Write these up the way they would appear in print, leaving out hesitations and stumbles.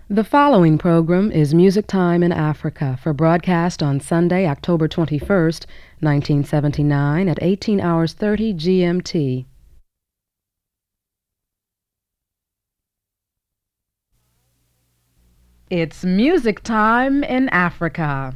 The following program is Music Time in Africa for broadcast on Sunday, October 21st, 1979 at 18 hours 30 GMT. It's Music Time in Africa.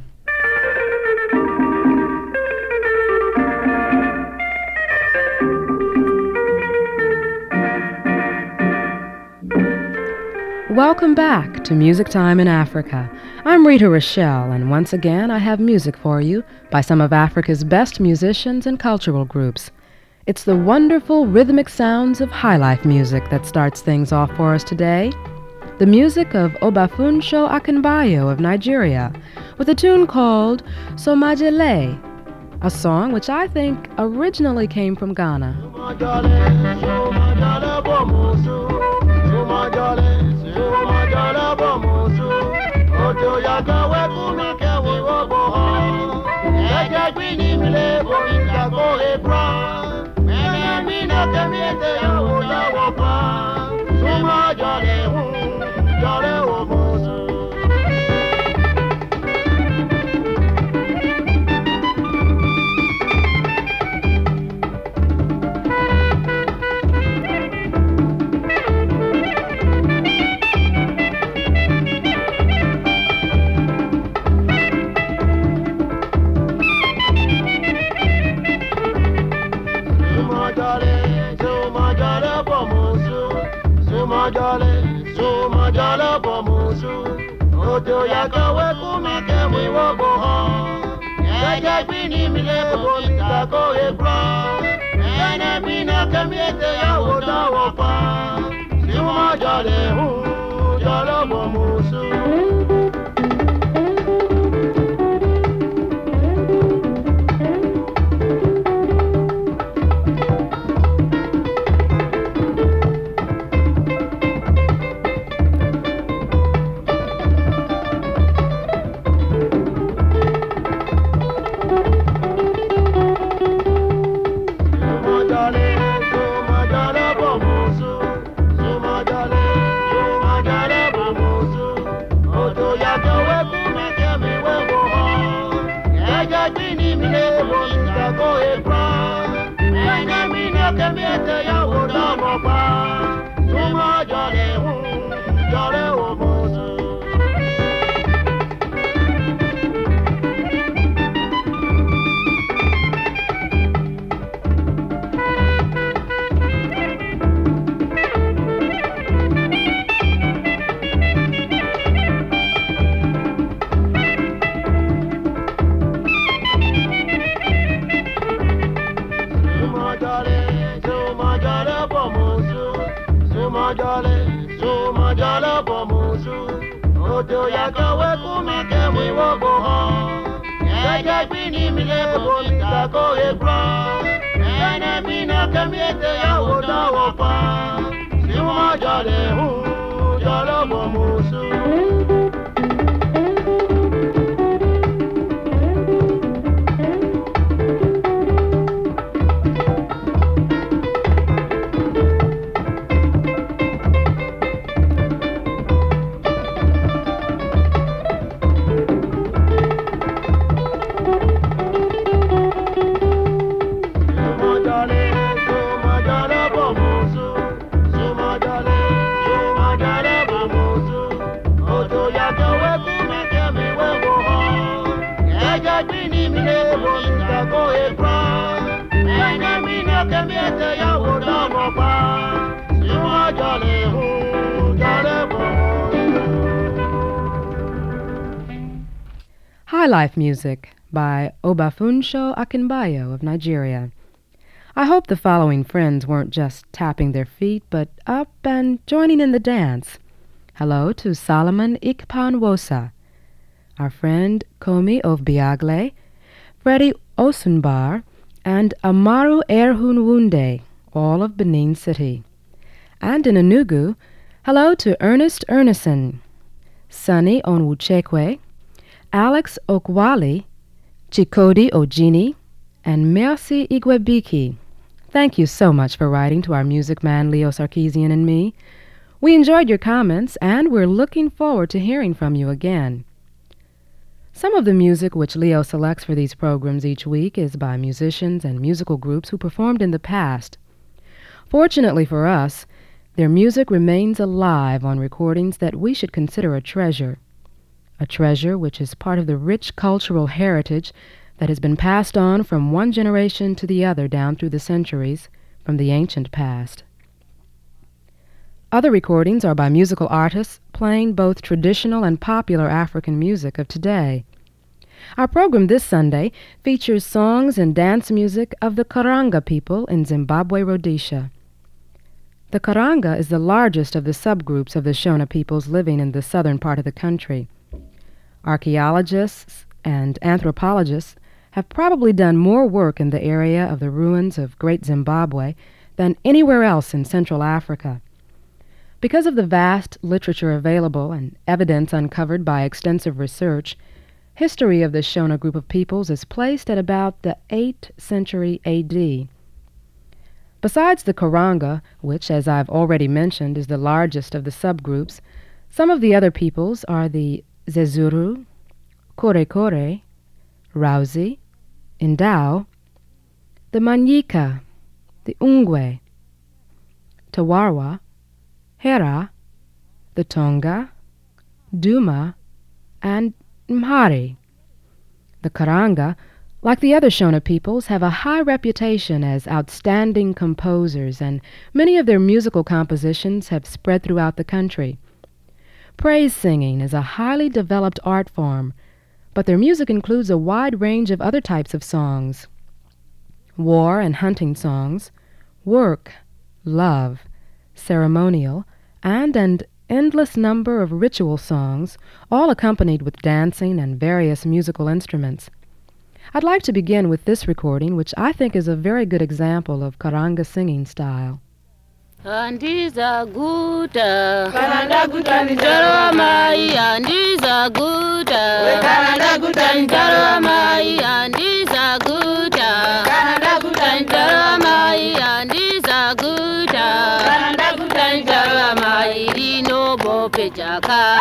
Welcome back to Music Time in Africa. I'm Rita Rochelle, and once again I have music for you by some of Africa's best musicians and cultural groups. It's the wonderful rhythmic sounds of highlife music that starts things off for us today. The music of Obafunsho Akinbayo of Nigeria, with a tune called Somajele, a song which I think originally came from Ghana. Highlife music by Obafunsho Akinbayo of Nigeria. I hope the following friends weren't just tapping their feet, but up and joining in the dance. Hello to Solomon Ikpanwosa, our friend Komi Ovbiagle, Freddie Osunbar, and Amaru Erhunwunde, all of Benin City. And in Enugu, hello to Ernest Ernison, Sunny Onwuchekwe, Alex Okwali, Chikodi Ojini, and Mercy Igwebiki. Thank you so much for writing to our music man Leo Sarkeesian and me. We enjoyed your comments, and we're looking forward to hearing from you again. Some of the music which Leo selects for these programs each week is by musicians and musical groups who performed in the past. Fortunately for us, their music remains alive on recordings that we should consider a treasure which is part of the rich cultural heritage that has been passed on from one generation to the other down through the centuries from the ancient past. Other recordings are by musical artists playing both traditional and popular African music of today. Our program this Sunday features songs and dance music of the Karanga people in Zimbabwe, Rhodesia. The Karanga is the largest of the subgroups of the Shona peoples living in the southern part of the country. Archaeologists and anthropologists have probably done more work in the area of the ruins of Great Zimbabwe than anywhere else in Central Africa. Because of the vast literature available and evidence uncovered by extensive research, history of the Shona group of peoples is placed at about the 8th century A.D. Besides the Karanga, which, as I've already mentioned, is the largest of the subgroups, some of the other peoples are the Zezuru, Korekore, Rauzi, Indau, the Manyika, the Ungwe, Tawarwa, Hera, the Tonga, Duma, and Mhari. The Karanga, like the other Shona peoples, have a high reputation as outstanding composers, and many of their musical compositions have spread throughout the country. Praise singing is a highly developed art form, but their music includes a wide range of other types of songs. War and hunting songs, work, love, ceremonial, and an endless number of ritual songs, all accompanied with dancing and various musical instruments. I'd like to begin with this recording, which I think is a very good example of Karanga singing style. Andiza guta Kanada guta njaro mai andiza guta Kanada guta njaro mai andiza guta Kanada guta njaro mai andiza guta Kanada guta njaro mai rino bope jaka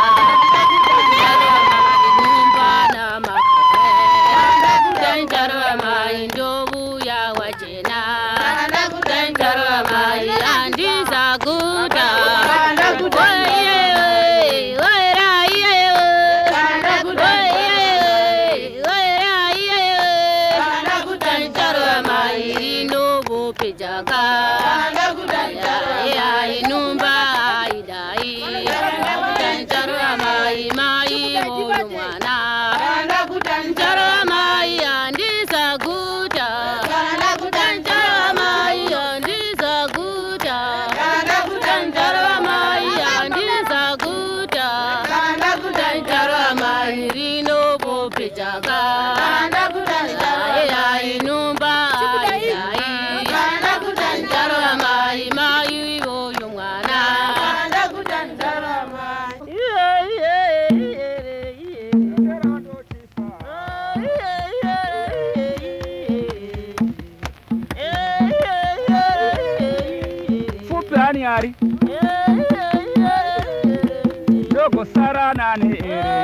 Yogo sarana ni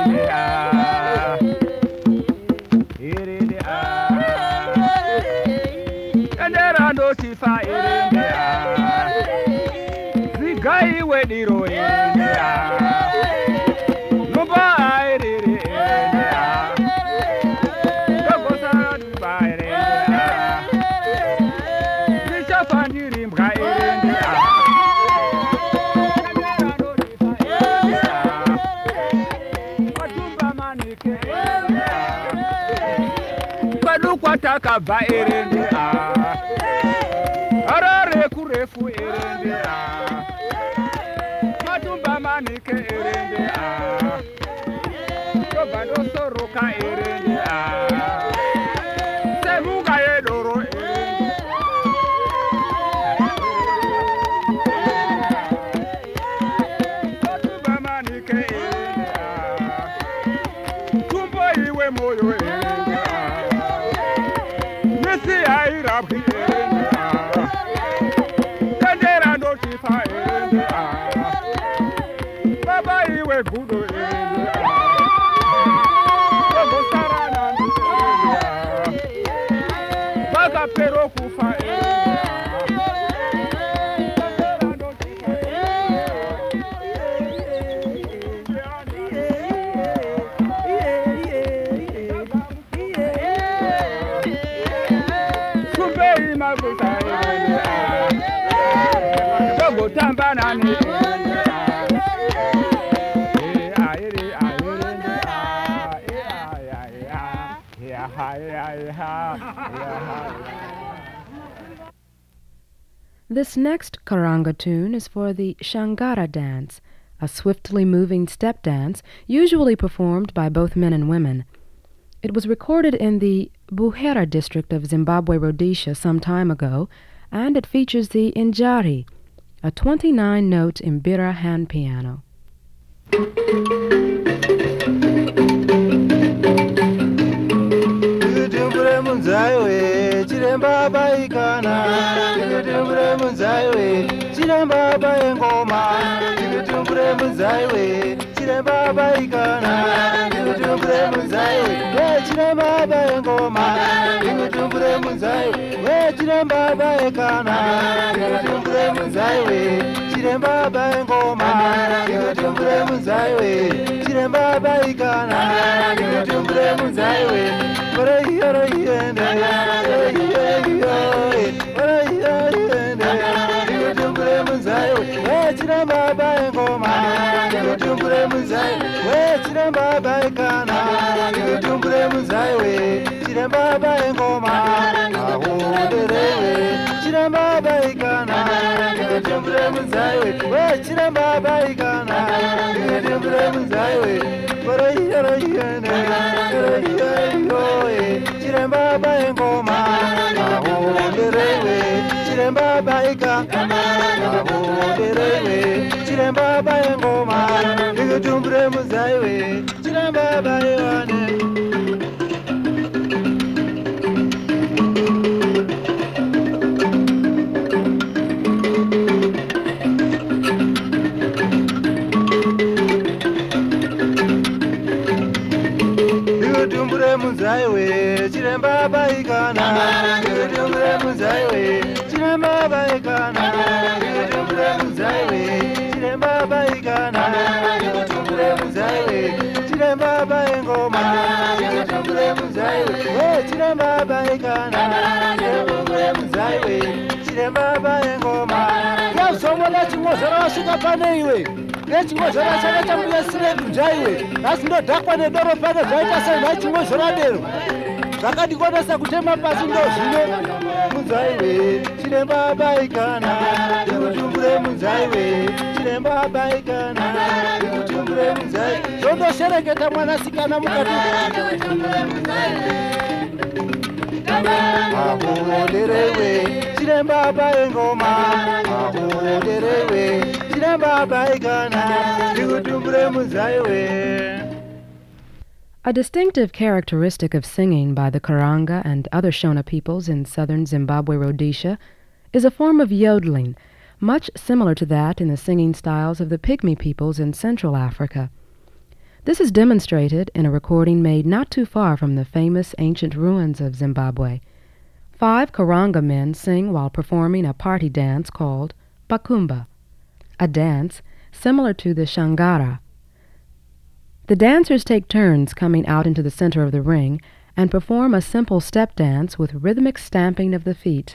irene Endera ndo tifa irene Zigai wediro irene Nuba irene Yogo sarana duba irene Nisha fandiri mbra irene Kwataka ba erende arare kurefu erende matumba manike erende tobando soroka erende semuga edoro erende matumba manike erende tumbo iwe moyo erende I rap here, Kandera no tifa budo Bosarana Baga pero kufa This next Karanga tune is for the Shangara dance, a swiftly moving step dance usually performed by both men and women. It was recorded in the Buhera district of Zimbabwe Rhodesia some time ago, and it features the Injari, a 29-note Mbira hand piano. A distinctive characteristic of singing by the Karanga and other Shona peoples in southern Zimbabwe Rhodesia is a form of yodeling, much similar to that in the singing styles of the Pygmy peoples in Central Africa. This is demonstrated in a recording made not too far from the famous ancient ruins of Zimbabwe. 5 Karanga men sing while performing a party dance called Bakumba, a dance similar to the Shangara. The dancers take turns coming out into the center of the ring and perform a simple step dance with rhythmic stamping of the feet.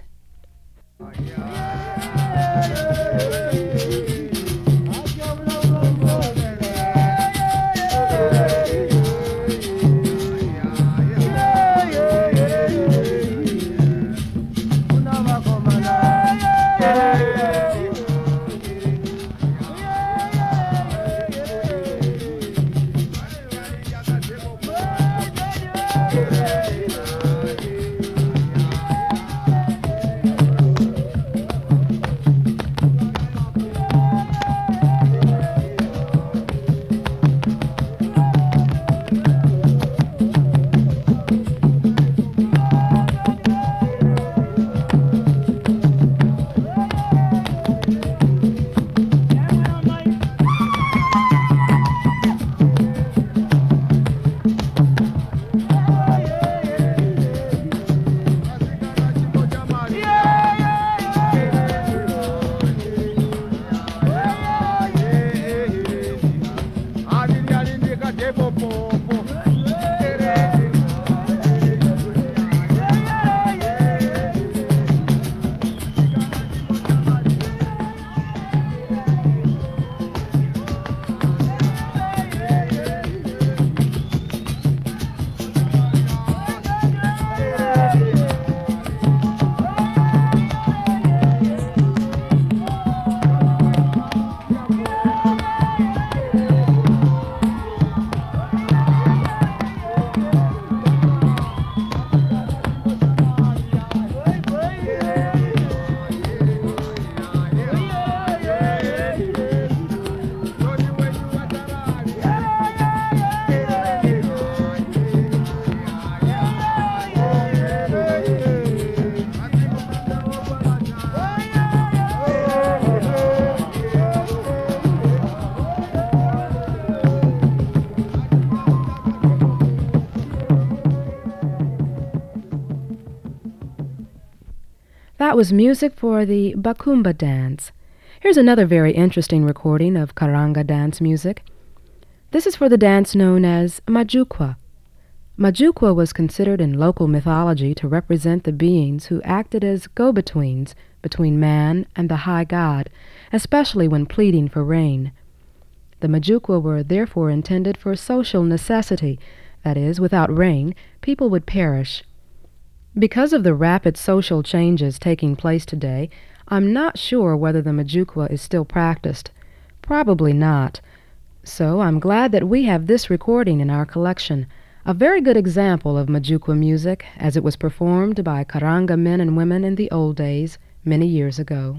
That was music for the Bakumba dance. Here's another very interesting recording of Karanga dance music. This is for the dance known as Majukwa. Majukwa was considered in local mythology to represent the beings who acted as go-betweens between man and the high god, especially when pleading for rain. The Majukwa were therefore intended for social necessity, that is, without rain, people would perish. Because of the rapid social changes taking place today, I'm not sure whether the Majukwa is still practiced. Probably not. So I'm glad that we have this recording in our collection, a very good example of Majukwa music as it was performed by Karanga men and women in the old days, many years ago.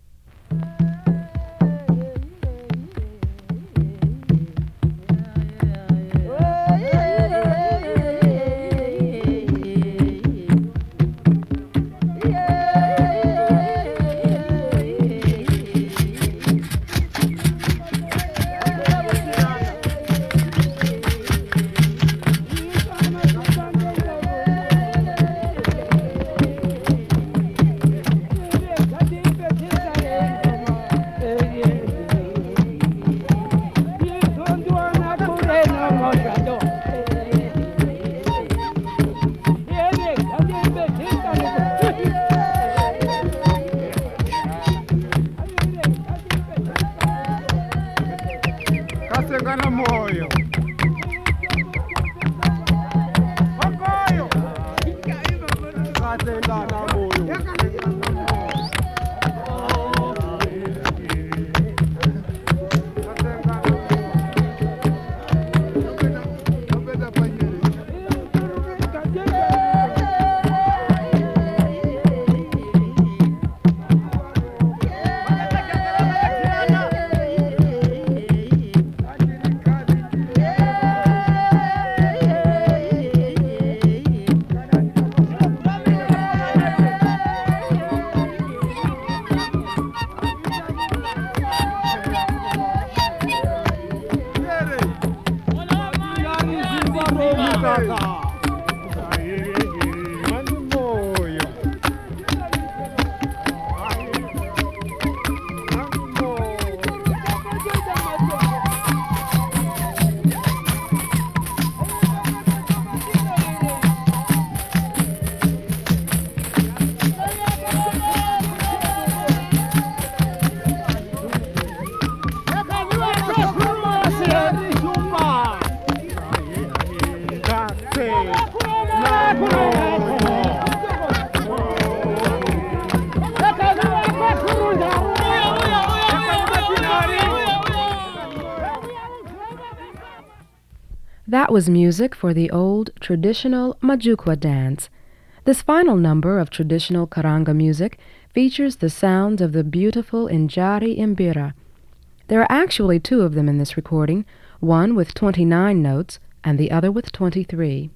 That was music for the old traditional Majukwa dance. This final number of traditional Karanga music features the sounds of the beautiful Injari Imbira. There are actually two of them in this recording, one with 29 notes and the other with 23.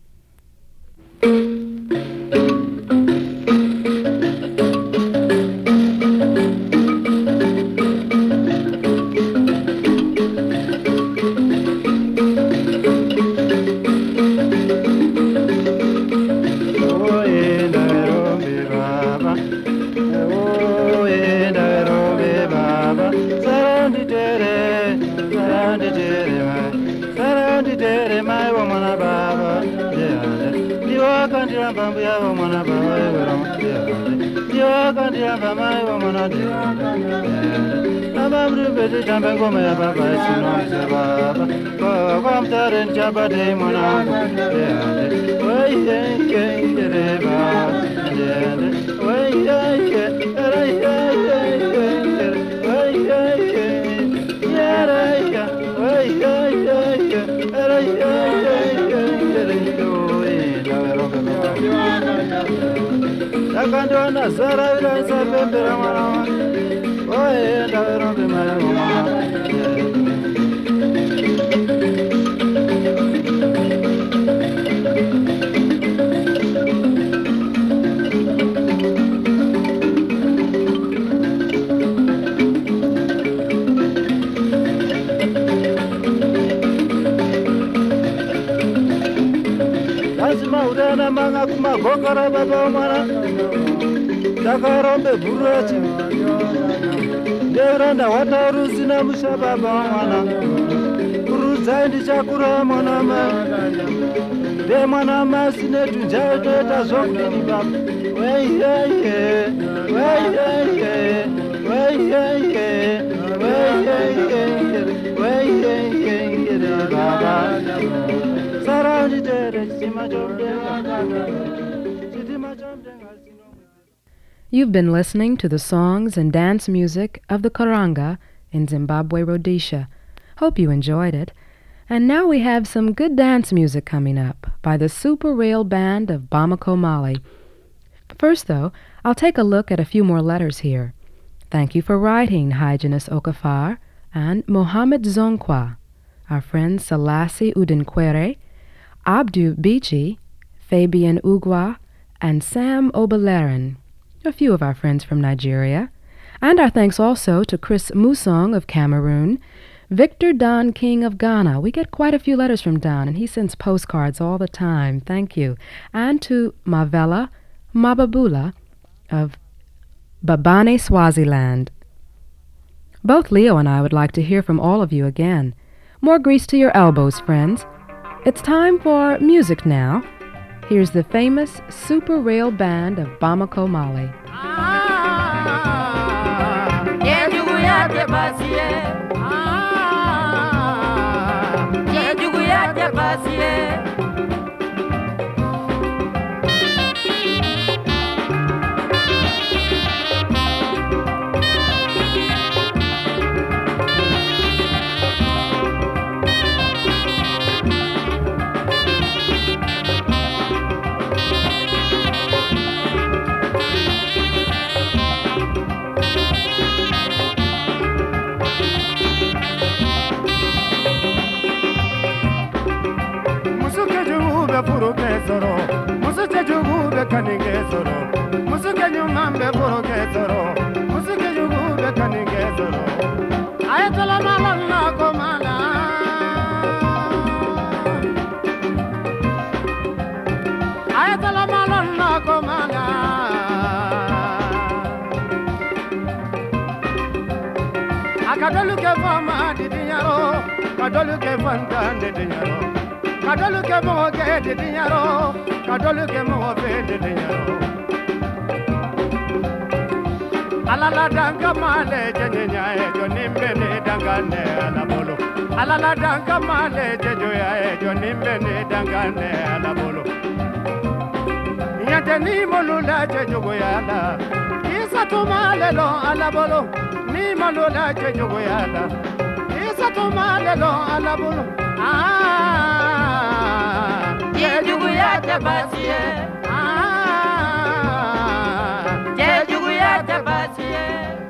Takarambe burachi Devranda watarusina mushababa mwana Uruzaindi chakura mwana mai De mwana masine tunjaite tazokdini baba Wey hey hey Wey hey hey Wey hey hey Wey hey hey Wey hey hey Baba Sarani tere sima jomde Sitima jomde You've been listening to the songs and dance music of the Karanga in Zimbabwe, Rhodesia. Hope you enjoyed it. And now we have some good dance music coming up by the Super Rail Band of Bamako, Mali. First, though, I'll take a look at a few more letters here. Thank you for writing, Hyginus Okafar and Mohammed Zonkwa, our friends Selassie Udinkwere, Abdu Bichi, Fabian Ugwa, and Sam Obelerin, a few of our friends from Nigeria. And our thanks also to Chris Musong of Cameroon, Victor Don King of Ghana. We get quite a few letters from Don, and he sends postcards all the time. Thank you. And to Mavela Mababula of Babane, Swaziland. Both Leo and I would like to hear from all of you again. More grease to your elbows, friends. It's time for music now. Here's the famous Super Rail Band of Bamako, Mali. Musuke jugu be kaninge soro, musuke nyumambe buroke soro, musuke jugu be kaninge soro. Ayatala malana komala, ayatala malana komala. Akadolu ke fama didinyaro, kadolu ke fanta didinyaro. Kadolu ke mo ke didinyaro, kadolu ke mo fe didinyaro. Alala danga male jenyanya e jonimbe ne danga ne alabolo. Alala danga male jejoya e jonimbe ne danga ne alabolo. Nyate ni molula jejogoyala, isa to male lo alabolo. Ni molula jejogoyala, isa to male lo alabolo. Jejugu ya tabasiye. Jejugu ya tabasiye.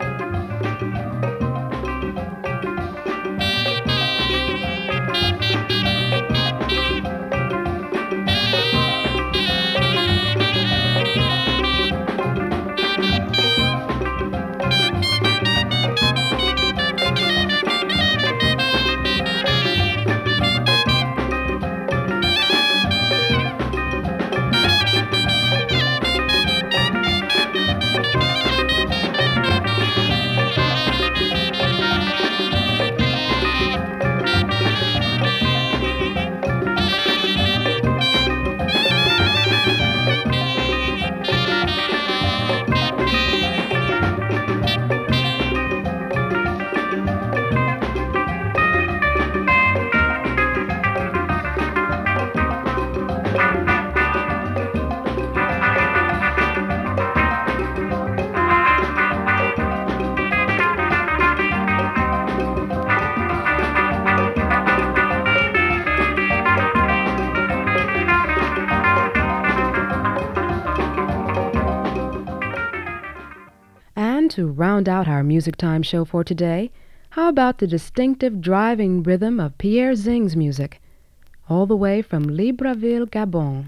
To round out our Music Time show for today, how about the distinctive driving rhythm of Pierre Zing's music, all the way from Libreville, Gabon.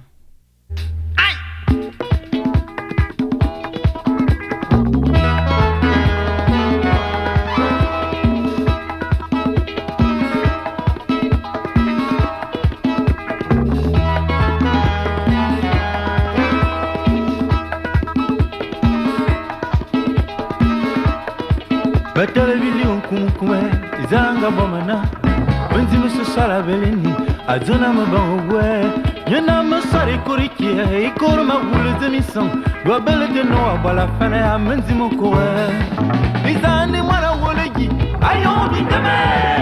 kwe izanga bomana wenzi musala beleni azona mabangwe nyana musari kurikie ikoro magulu zemison gobele de no abala fana ya menzi mokwe izani mwana woleji ayo bideme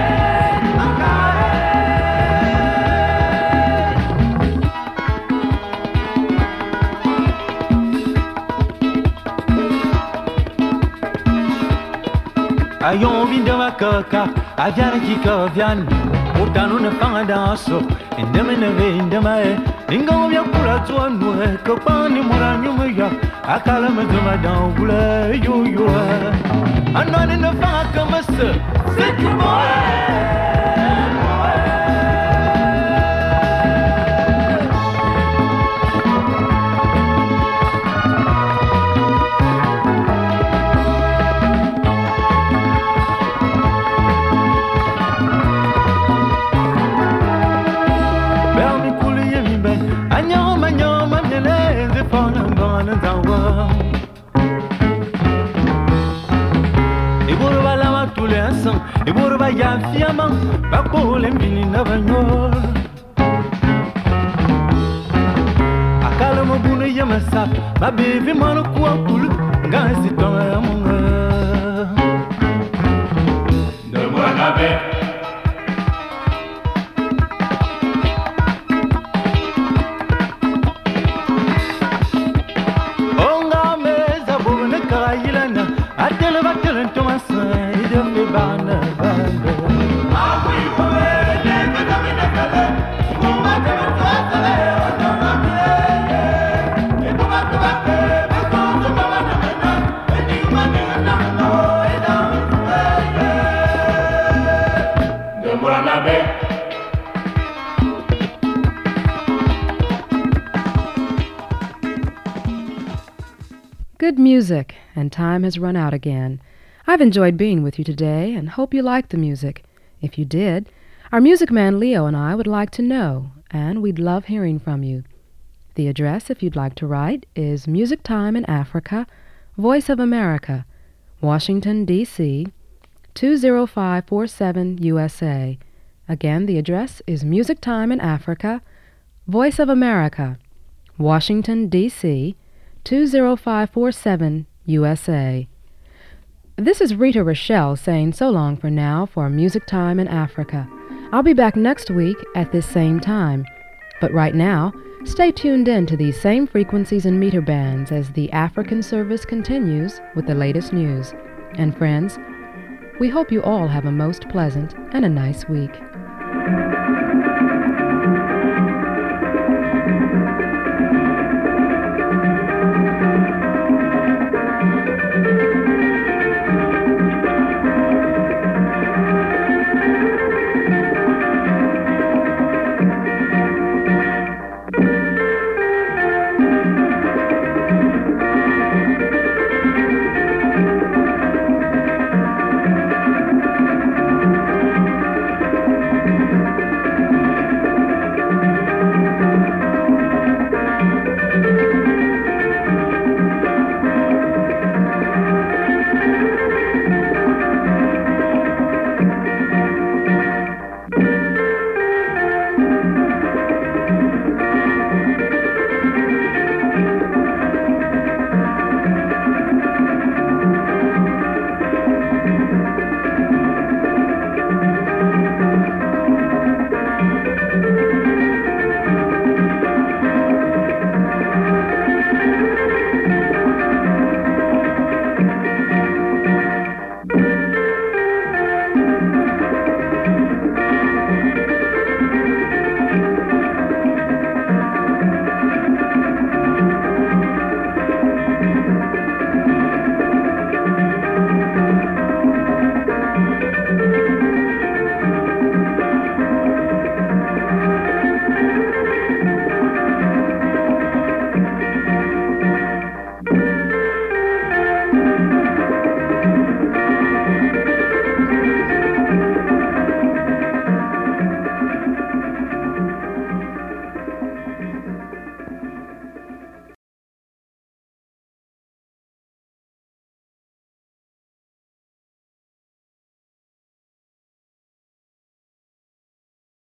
ayon vinde makaka aviana kika vian utanu ne panga danso indeme ne ve indema ingo vya kula tuanu ko pani muranyu ya akala me duma dan bule yo yo anani ne panga kamase c'est tout moi. Ya fiama bakole mbini na banyo akala mobunu ya masap babevi mano kuwa kulu ngasi tonga ya munga de mwana be onga meza bubune kayilana atele batele ntomasa ide fe bana Good music, and time has run out again. I've enjoyed being with you today and hope you liked the music. If you did, our music man Leo and I would like to know, and we'd love hearing from you. The address, if you'd like to write, is Music Time in Africa, Voice of America, Washington, D.C., 20547 USA. Again, the address is Music Time in Africa, Voice of America, Washington, D.C., 20547 USA. This is Rita Rochelle saying so long for now for Music Time in Africa. I'll be back next week at this same time. But right now, stay tuned in to these same frequencies and meter bands as the African service continues with the latest news. And friends, we hope you all have a most pleasant and a nice week.